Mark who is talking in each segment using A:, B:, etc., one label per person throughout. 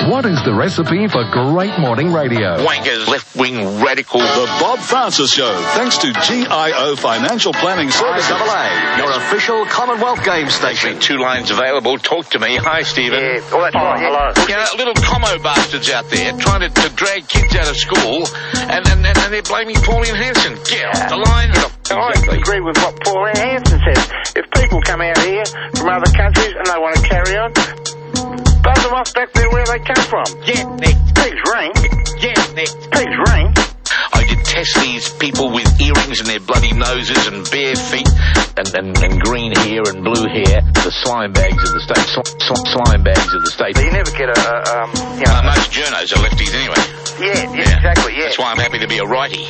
A: What is the recipe for great morning radio?
B: Wankers, left-wing radical.
C: The Bob Francis Show, thanks to GIO Financial Planning Services.
D: IAA, your official Commonwealth game station.
B: Two lines available. Talk to me. Hi, Stephen.
D: Yeah, well, that's right. Hello.
B: You know, little commo bastards out there trying to drag kids out of school, and they're blaming Pauline Hanson. Get off the line.
E: I agree with what Pauline Hanson says. If people come out here from other countries and they want to carry on, buzz them off back there where they come from.
B: Yeah, Nick.
E: Pigs ring.
B: Yeah, Nick.
E: Pigs ring.
B: I detest these people with earrings in their bloody noses and bare feet and green hair and blue hair. The slime bags of the state. Slime bags of the state.
E: You never get
B: most journos are lefties anyway.
E: Yeah, exactly, yeah.
B: That's why I'm happy to be a righty.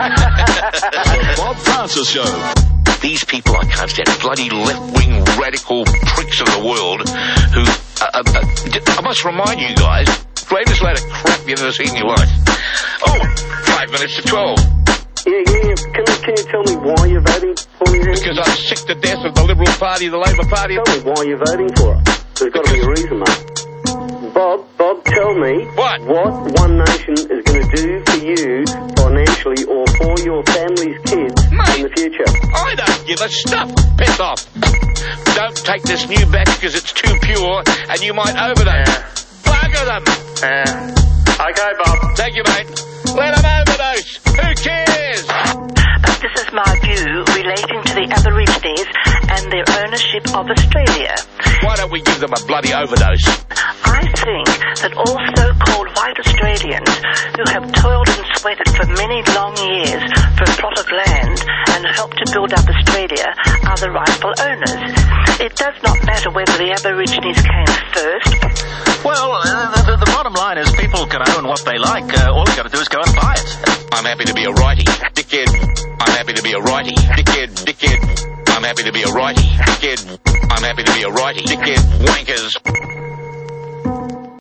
C: The Bob Francis Show.
B: These people I can't stand, bloody left-wing radical pricks of the world who, I must remind you guys, greatest load of crap you've ever seen in your life. Oh, 5 minutes to 12.
E: Yeah. Can you tell me why you're voting for me then?
B: Because I'm sick to death of the Liberal Party, the Labor Party.
E: Tell me why you're voting for it. There's got to be a reason, mate. Bob, tell me
B: what
E: One Nation is going to do for you financially or for your family's kids in the future.
B: I don't give a stuff. Piss off. Don't take this new batch because it's too pure and you might overdose. Bugger them.
E: Okay, Bob.
B: Thank you, mate. Let them overdose. Who cares?
F: This is my view relating to the Aborigines and their ownership of Australia.
B: Why don't we give them a bloody overdose?
F: I think that all so-called white Australians who have toiled and sweated for many long years for a plot of land and helped to build up Australia are the rightful owners. It does not matter whether the Aborigines came first.
D: Well, the bottom line is people can own what they like. All you got to do is go and buy it.
B: I'm happy to be a righty. Dickhead. I'm happy to be a righty. Dickhead. I'm happy to be a righty. Dickhead. I'm happy to be a righty. Dickhead. Wankers.